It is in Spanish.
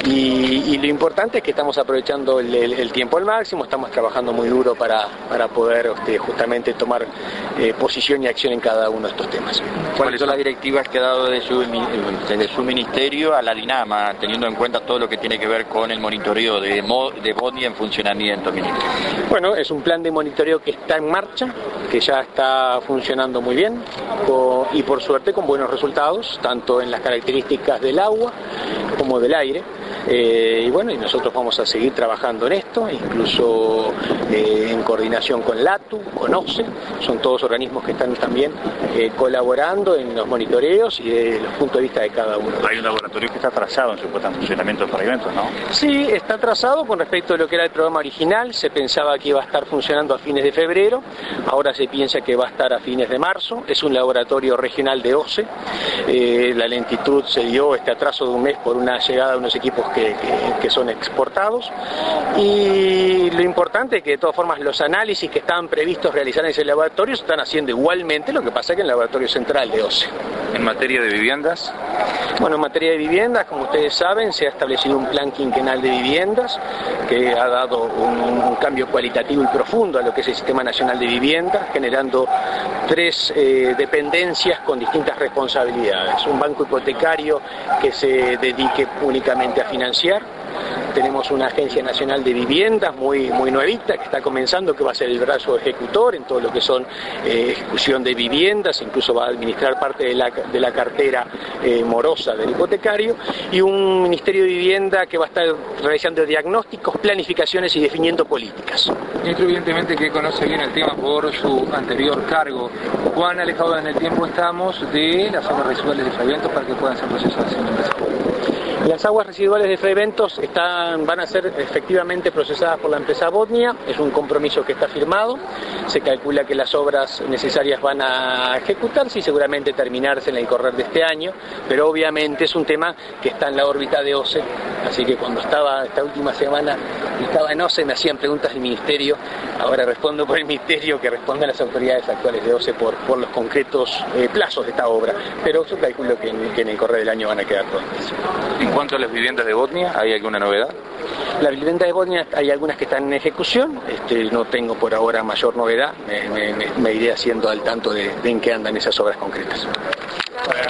y lo importante es que estamos aprovechando el tiempo al máximo, estamos trabajando muy duro para poder justamente tomar posición y acción en cada uno de estos temas. ¿Cuáles son las directivas que ha dado de su ministerio a la DINAMA, teniendo en cuenta todo lo que tiene que ver con el monitoreo de Botnia en funcionamiento, ministro? Bueno, es un plan de monitoreo que está en marcha, que ya está funcionando muy bien y por suerte con buenos resultados, tanto en las características del agua como del aire. Y bueno, y nosotros vamos a seguir trabajando en esto, incluso en coordinación con LATU, con OCE, son todos organismos que están también colaborando en los monitoreos y de los puntos de vista de cada uno. Hay un laboratorio que está atrasado en su puesta en funcionamiento de pavimentos, ¿no? Sí, está atrasado con respecto a lo que era el programa original, se pensaba que iba a estar funcionando a fines de febrero, ahora se piensa que va a estar a fines de marzo, es un laboratorio regional de OCE, la lentitud se dio este atraso de un mes por una llegada de unos equipos que son exportados, y lo importante es que de todas formas los análisis que estaban previstos realizar en ese laboratorio se están haciendo igualmente, lo que pasa que en el laboratorio central de OCE. ¿En materia de viviendas? Bueno, en materia de viviendas, como ustedes saben, se ha establecido un plan quinquenal de viviendas que ha dado un cambio cualitativo y profundo a lo que es el Sistema Nacional de Vivienda, generando 3 dependencias con distintas responsabilidades. Un banco hipotecario que se dedique únicamente a financiar. Tenemos una Agencia Nacional de Viviendas muy nuevita que está comenzando, que va a ser el brazo ejecutor en todo lo que son ejecución de viviendas, incluso va a administrar parte de la cartera morosa del hipotecario, y un Ministerio de Vivienda que va a estar realizando diagnósticos, planificaciones y definiendo políticas. Ministro, evidentemente que conoce bien el tema por su anterior cargo. ¿Cuán alejados en el tiempo estamos de las aguas residuales de Fraiventos para que puedan ser procesadas en la empresa? Las aguas residuales de Fraiventos van a ser efectivamente procesadas por la empresa Botnia, es un compromiso que está firmado, se calcula que las obras necesarias van a ejecutarse y seguramente terminarse en el correr de este año, pero obviamente es un tema que está en la órbita de OCE, así que cuando estaba esta última semana estaba en OCE me hacían preguntas del Ministerio, ahora respondo por el Ministerio que responden las autoridades actuales de OCE por los concretos plazos de esta obra, pero yo calculo que en el correr del año van a quedar prontas. En cuanto a las viviendas de Botnia, ¿hay alguna novedad? Las viviendas de Botnia hay algunas que están en ejecución, no tengo por ahora mayor novedad, me iré haciendo al tanto de en qué andan esas obras concretas.